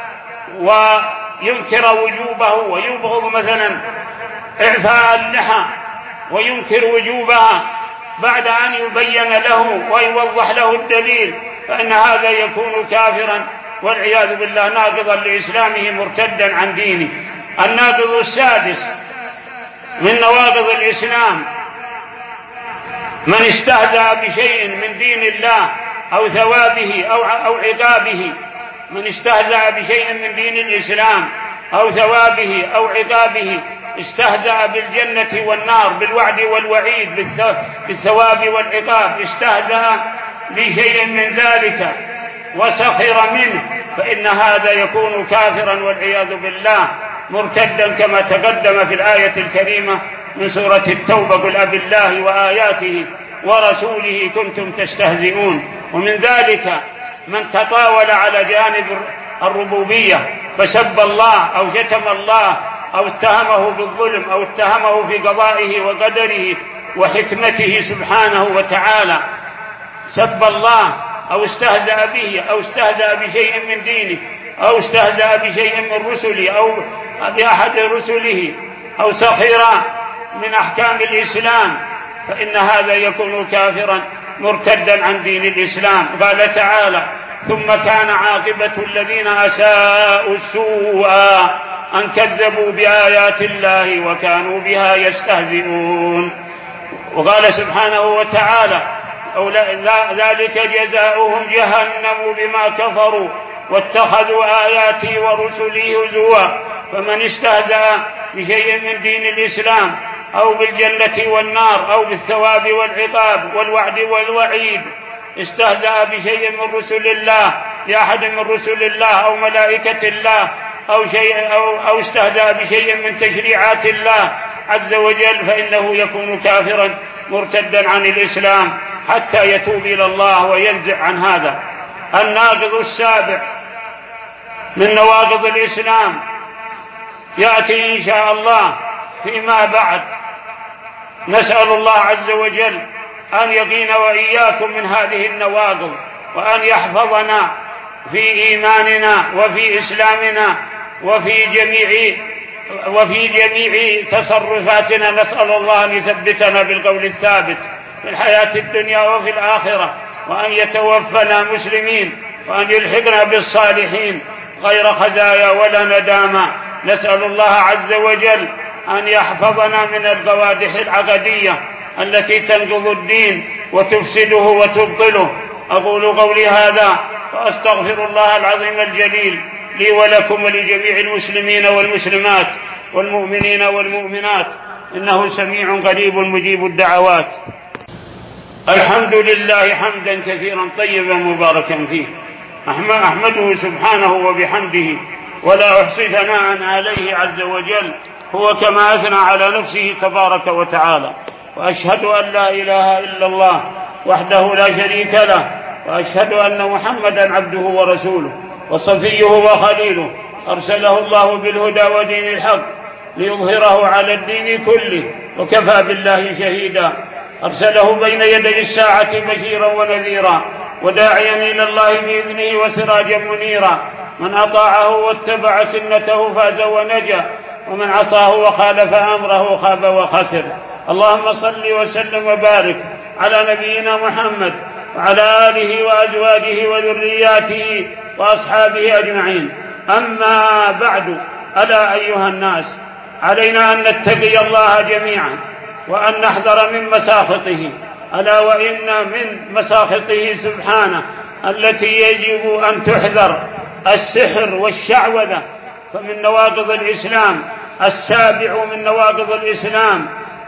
وينكر وجوبه، ويبغض مثلا إعفاء اللحى وينكر وجوبها بعد أن يبين له ويوضح له الدليل، فإن هذا يكون كافرا والعياذ بالله ناقضا لإسلامه مرتدا عن دينه. الناقض السادس من نواقض الإسلام من استهزأ بشيء من دين الله أو ثوابه أو عقابه، من استهزأ بشيء من دين الإسلام أو ثوابه أو عقابه، استهزأ بالجنة والنار بالوعد والوعيد بالثواب والعقاب، استهزأ بشيء من ذلك وسخر منه، فإن هذا يكون كافرا والعياذ بالله مرتدا كما تقدم في الآية الكريمة من سورة التوبة قل أبالله وآياته ورسوله كنتم تستهزئون. ومن ذلك من تطاول على جانب الربوبية فسب الله أو شتم الله أو اتهمه بالظلم أو اتهمه في قضائه وقدره وحكمته سبحانه وتعالى، سب الله أو استهزأ به أو استهزأ بشيء من دينه أو استهزأ بشيء من رسله أو بأحد رسله أو سخر من أحكام الإسلام، فإن هذا يكون كافرا مرتدا عن دين الإسلام. قال تعالى: ثم كان عاقبة الذين أساءوا السوء أن كذبوا بآيات الله وكانوا بها يستهزئون. وقال سبحانه وتعالى: ذلك جزاؤهم جهنم بما كفروا واتخذوا آياتي ورسلي هزوا. فمن استهزأ بشيء من دين الإسلام أو بالجنة والنار أو بالثواب والعقاب والوعد والوعيد، استهزأ بشيء من رسل الله، بأحد من رسل الله أو ملائكة الله أو استهزأ بشيء من تشريعات الله عز وجل، فإنه يكون كافرا مرتدا عن الإسلام حتى يتوب إلى الله وينزع عن هذا. الناقض السابع من نواقض الإسلام يأتي إن شاء الله فيما بعد. نسأل الله عز وجل أن يقينا وإياكم من هذه النواقض، وأن يحفظنا في إيماننا وفي إسلامنا وفي جميع تصرفاتنا. نسأل الله أن يثبتنا بالقول الثابت في الحياة الدنيا وفي الآخرة، وأن يتوفنا مسلمين، وأن يلحقنا بالصالحين غير خزايا ولا ندامة. نسأل الله عز وجل أن يحفظنا من القوادح العقدية التي تنقض الدين وتفسده وتبطله. أقول قولي هذا وأستغفر الله العظيم الجليل لي ولكم ولجميع المسلمين والمسلمات والمؤمنين والمؤمنات، إنه سميع قريب مجيب الدعوات. الحمد لله حمدا كثيرا طيبا مباركا فيه، أحمده سبحانه وبحمده ولا أحصي ثناء عليه عز وجل، هو كما أثنى على نفسه تبارك وتعالى. وأشهد أن لا إله إلا الله وحده لا شريك له، وأشهد أن محمدا عبده ورسوله وصفيه وخليله، أرسله الله بالهدى ودين الحق ليظهره على الدين كله، وكفى بالله شهيدا. أرسله بين يدي الساعة بشيرا ونذيرا وداعيا إلى الله بإذنه وسراجا منيرا. من أطاعه واتبع سنته فاز ونجا، ومن عصاه وخالف أمره خاب وخسر. اللهم صل وسلم وبارك على نبينا محمد وعلى آله وأزواجه وذرياته وأصحابه أجمعين. أما بعد، ألا أيها الناس، علينا أن نتقي الله جميعا وأن نحذر من مساخطه، ألا وإن من مساخطه سبحانه التي يجب أن تحذر السحر والشعوذة. فمن نواقض الإسلام السابع من نواقض الإسلام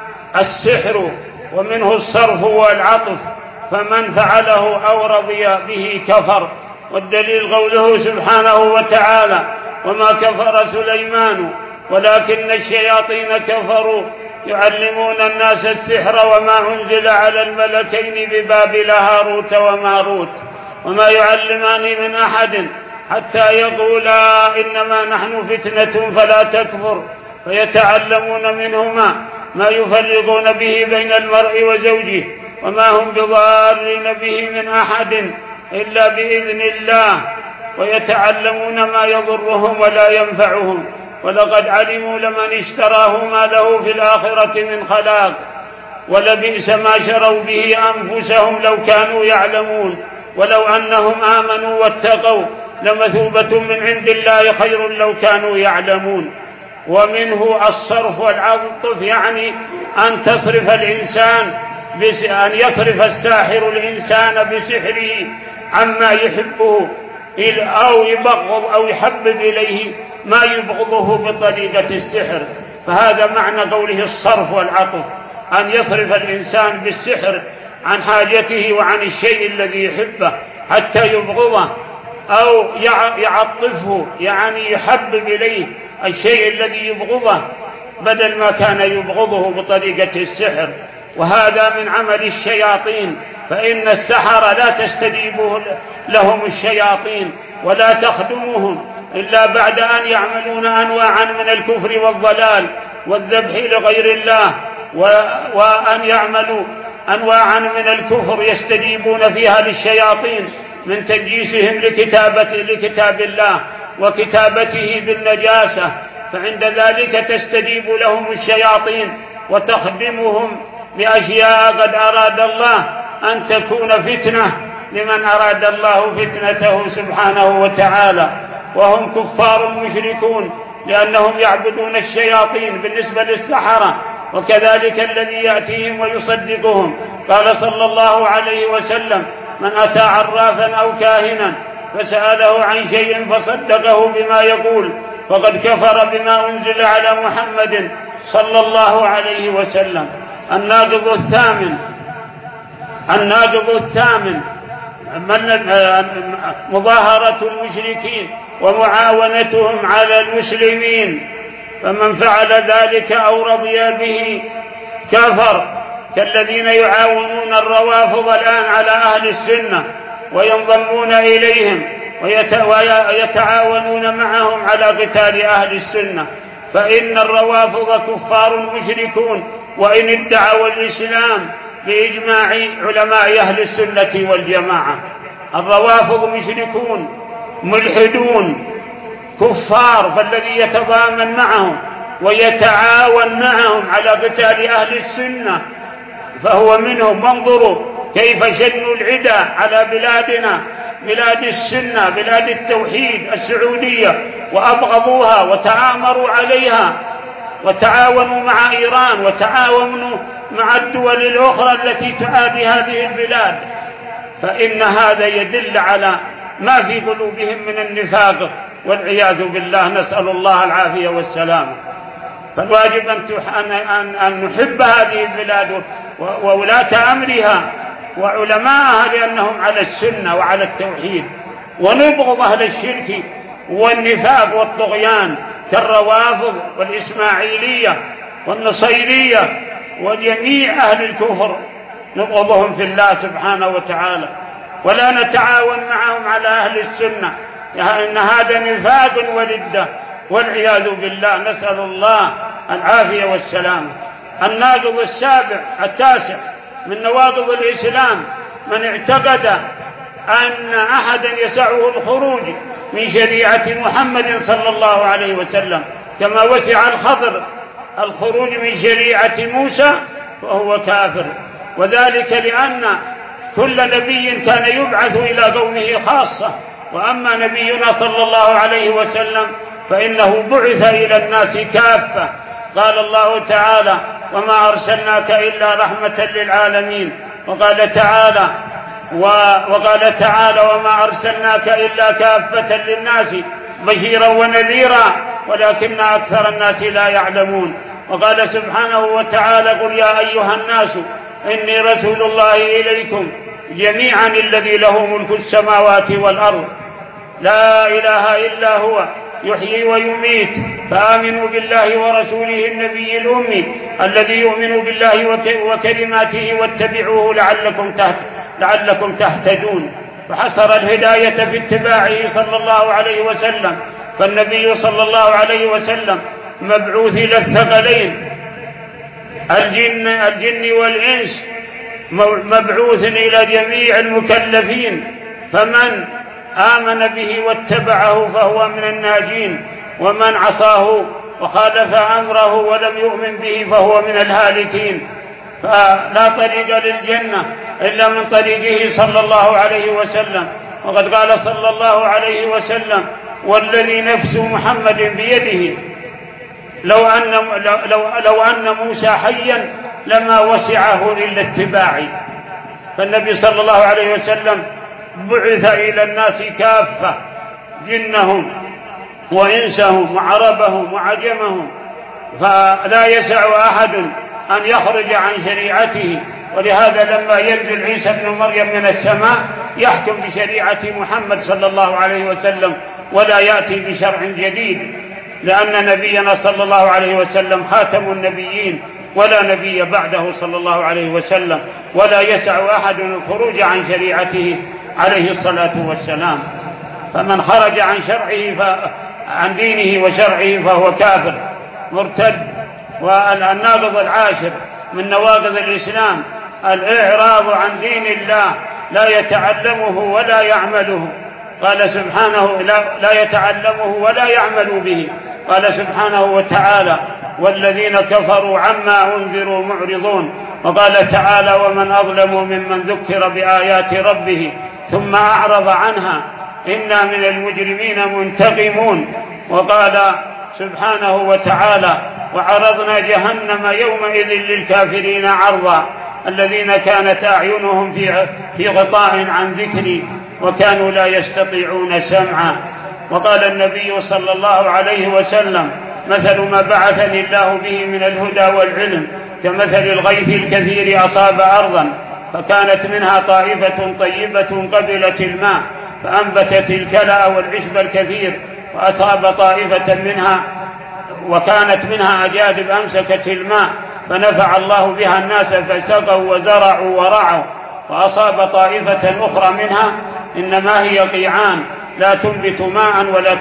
السحر، ومنه الصرف والعطف، فمن فعله أو رضي به كفر. والدليل قوله سبحانه وتعالى: وما كفر سليمان ولكن الشياطين كفروا يعلمون الناس السحر وما أنزل على الملكين ببابل هاروت وماروت وما يعلمان من أحد حتى يقولا إنما نحن فتنة فلا تكفر، فيتعلمون منهما ما يفرقون به بين المرء وزوجه وما هم بضارين به من أحد إلا بإذن الله، ويتعلمون ما يضرهم ولا ينفعهم، ولقد علموا لمن اشتراه ما له في الآخرة من خلاق، ولبئس ما شروا به أنفسهم لو كانوا يعلمون، ولو أنهم آمنوا واتقوا لمثوبة من عند الله خير لو كانوا يعلمون. ومنه الصرف والعطف، يعني أن يصرف الساحر الإنسان بسحره عما يحبه أو يبغض أو يحبب إليه ما يبغضه بطريقة السحر. فهذا معنى قوله الصرف والعطف، أن يصرف الإنسان بالسحر عن حاجته وعن الشيء الذي يحبه حتى يبغضه، أو يعطفه يعني يحبب إليه الشيء الذي يبغضه بدل ما كان يبغضه بطريقة السحر. وهذا من عمل الشياطين، فإن السحرة لا تستجيب لهم الشياطين، ولا تخدمهم إلا بعد أن يعملون أنواعا من الكفر والضلال والذبح لغير الله، وأن يعملوا أنواعا من الكفر يستجيبون فيها للشياطين من تدجيسهم لكتاب الله وكتابته بالنجاسة، فعند ذلك تستجيب لهم الشياطين وتخدمهم بأشياء قد أراد الله أن تكون فتنة لمن أراد الله فتنته سبحانه وتعالى. وهم كفار مشركون لأنهم يعبدون الشياطين بالنسبة للسحرة، وكذلك الذي يأتيهم ويصدقهم. قال صلى الله عليه وسلم: من أتى عرافا أو كاهنا فسأله عن شيء فصدقه بما يقول فقد كفر بما أنزل على محمد صلى الله عليه وسلم. الناقض الثامن مظاهرة المشركين ومعاونتهم على المسلمين، فمن فعل ذلك أو رضي به كفر، كالذين يعاونون الروافض الآن على أهل السنة وينضمون إليهم ويتعاونون معهم على قتال أهل السنة، فإن الروافض كفار مشركون وإن ادعوا الإسلام بإجماع علماء أهل السنة والجماعة. الروافض مشركون ملحدون كفار، فالذي يتضامن معهم ويتعاون معهم على قتال أهل السنة فهو منهم. وانظروا كيف شنوا العدا على بلادنا، بلاد السنة، بلاد التوحيد السعودية، وأبغضوها وتآمروا عليها وتعاونوا مع إيران وتعاونوا مع الدول الأخرى التي تعادي هذه البلاد. فإن هذا يدل على ما في قلوبهم من النفاق والعياذ بالله، نسأل الله العافية والسلامة. فالواجب أن نحب هذه البلاد وولاة أمرها وعلماءها لأنهم على السنة وعلى التوحيد، ونبغض أهل الشرك والنفاق والطغيان كالروافض والإسماعيلية والنصيرية وجميع أهل الكفر، نبغضهم في الله سبحانه وتعالى، ولا نتعاون معهم على أهل السنة، إن هذا نفاق وردة والعياذ بالله، نسأل الله العافية والسلامة. الناقض التاسع من نواقض الإسلام من اعتقد أن أحدا يسعه الخروج من شريعة محمد صلى الله عليه وسلم كما وسع الخضر الخروج من شريعة موسى فهو كافر، وذلك لأن كل نبي كان يبعث إلى قومه خاصة، وأما نبينا صلى الله عليه وسلم فإنه بعث إلى الناس كافة. قال الله تعالى: وما أرسلناك إلا رحمة للعالمين. وقال تعالى: وما أرسلناك إلا كافة للناس بشيرا ونذيرا ولكن أكثر الناس لا يعلمون. وقال سبحانه وتعالى: قل يا أيها الناس إني رسول الله إليكم جميعا الذي له ملك السماوات والأرض لا إله إلا هو يحيي ويميت فآمنوا بالله ورسوله النبي الأمي الذي يؤمن بالله وكلماته واتبعوه لعلكم تهتدون. فحصر الهداية في اتباعه صلى الله عليه وسلم، فالنبي صلى الله عليه وسلم مبعوث إلى الثقلين الجن والإنس، مبعوث إلى جميع المكلفين، فمن آمن به واتبعه فهو من الناجين، ومن عصاه وخالف أمره ولم يؤمن به فهو من الهالكين. فلا طريق للجنة إلا من طريقه صلى الله عليه وسلم. وقد قال صلى الله عليه وسلم: والذي نفس محمد بيده لو أن موسى حيا لما وسعه إلا اتباعي. فالنبي صلى الله عليه وسلم بعث إلى الناس كافة، جنهم وإنسهم وعربهم وعجمهم، فلا يسع أحد أن يخرج عن شريعته. ولهذا لما ينزل عيسى بن مريم من السماء يحكم بشريعة محمد صلى الله عليه وسلم ولا يأتي بشرع جديد، لأن نبينا صلى الله عليه وسلم خاتم النبيين ولا نبي بعده صلى الله عليه وسلم، ولا يسع أحد الخروج عن شريعته عليه الصلاة والسلام. فمن خرج عن عن دينه وشرعه فهو كافر مرتد. والناقض العاشر من نواقض الإسلام الإعراض عن دين الله، لا يتعلمه ولا يعمله. قال سبحانه لا يتعلمه ولا يعمل به. قال سبحانه وتعالى والذين كفروا عما أنذروا معرضون. وقال تعالى ومن أظلم ممن ذكر بآيات ربه ثم أعرض عنها إنا من المجرمين منتقمون. وقال سبحانه وتعالى وعرضنا جهنم يومئذ للكافرين عرضا الذين كانت أعينهم في غطاء عن ذكري وكانوا لا يستطيعون سمعا. وقال النبي صلى الله عليه وسلم مثل ما بعثني الله به من الهدى والعلم كمثل الغيث الكثير أصاب أرضا فكانت منها طائفة طيبة قبلت الماء فأنبتت الكلأ والعشب الكثير، وأصاب طائفة منها وكانت منها أجادب أمسكت الماء فنفع الله بها الناس فسقوا وزرعوا ورعوا. وأصاب طائفة أخرى منها إنما هي قيعان لا تنبت ماء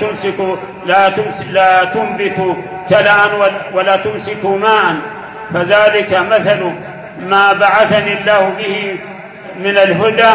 لا تنبت كلأ ولا تمسك ماء. فذلك مثل ما بعثني الله به من الهدى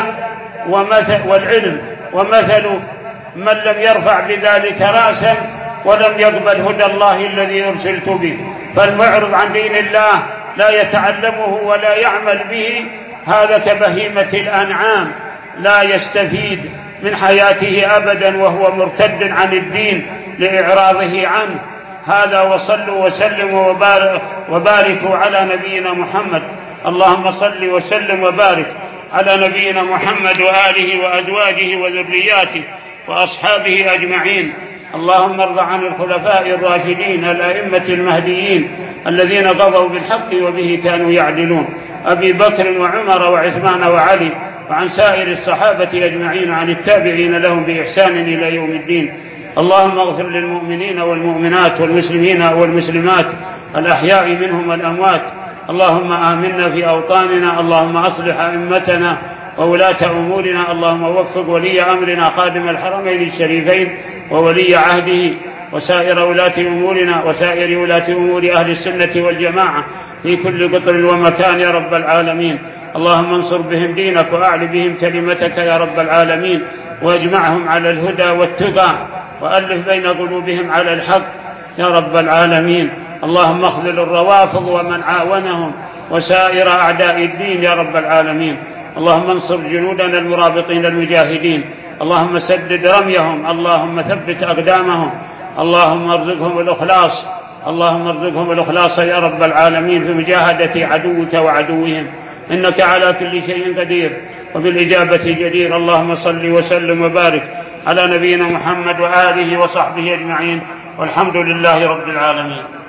والعلم، ومثل من لم يرفع بذلك رأسا ولم يقبل هدى الله الذي أرسلت به. فالمعرض عن دين الله لا يتعلمه ولا يعمل به هذا كبهيمة الأنعام لا يستفيد من حياته أبدا وهو مرتد عن الدين لإعراضه عنه. هذا وصلوا وسلموا وباركوا على نبينا محمد. اللهم صل وسلم وبارك على نبينا محمد وآله وأزواجه وذرياته وأصحابه أجمعين. اللهم ارض عن الخلفاء الراشدين الأئمة المهديين الذين قضوا بالحق وبه كانوا يعدلون، أبي بكر وعمر وعثمان وعلي، وعن سائر الصحابة أجمعين وعن التابعين لهم بإحسان إلى يوم الدين. اللهم اغفر للمؤمنين والمؤمنات والمسلمين والمسلمات الأحياء منهم والأموات. اللهم آمنا في أوطاننا. اللهم أصلح أئمتنا وولاة أمورنا. اللهم وفق ولي أمرنا خادم الحرمين الشريفين وولي عهده وسائر ولاة أمورنا وسائر ولاة أمور أهل السنة والجماعة في كل قطر ومكان يا رب العالمين. اللهم انصر بهم دينك وأعل بهم كلمتك يا رب العالمين، واجمعهم على الهدى والتقى، وألف بين قلوبهم على الحق يا رب العالمين. اللهم اخذل الروافض ومن عاونهم وسائر أعداء الدين يا رب العالمين. اللهم انصر جنودنا المرابطين المجاهدين. اللهم سدد رميهم. اللهم ثبت أقدامهم. اللهم ارزقهم الإخلاص. اللهم ارزقهم الإخلاص يا رب العالمين في مجاهدة عدوك وعدوهم، إنك على كل شيء قدير وبالإجابة جدير. اللهم صل وسلم وبارك على نبينا محمد وآله وصحبه أجمعين، والحمد لله رب العالمين.